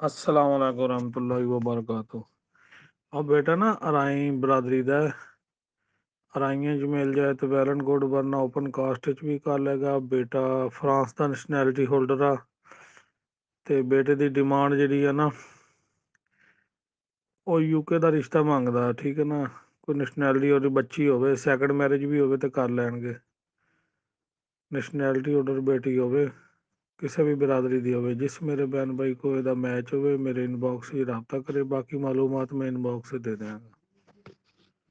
अस्सलाम वालेकुम रहमतुल्लाहि व बरकातुहू। अब बेटा ना अराई बरादरी दा है। अराइयां च मिल जाए तो वैल एंड गुड, वरना ओपन कास्ट च भी कर लेगा। बेटा फ्रांस का नैशनैलिटी होल्डर आ ते बेटे की डिमांड जी है ना वो यूके का रिश्ता मंगदा, ठीक है ना। कोई नैशनैलिटी और बच्ची हो, सैकंड मैरिज भी हो कर लैणगे। नैशनैलिटी होल्डर बेटी हो, किसी भी बिरादरी की हो। जिस मेरे बहन भाई को यदा मैच हो मेरे इनबॉक्स से रबता करे, बाकी मालूमात मैं इनबॉक्स से दे देंगे।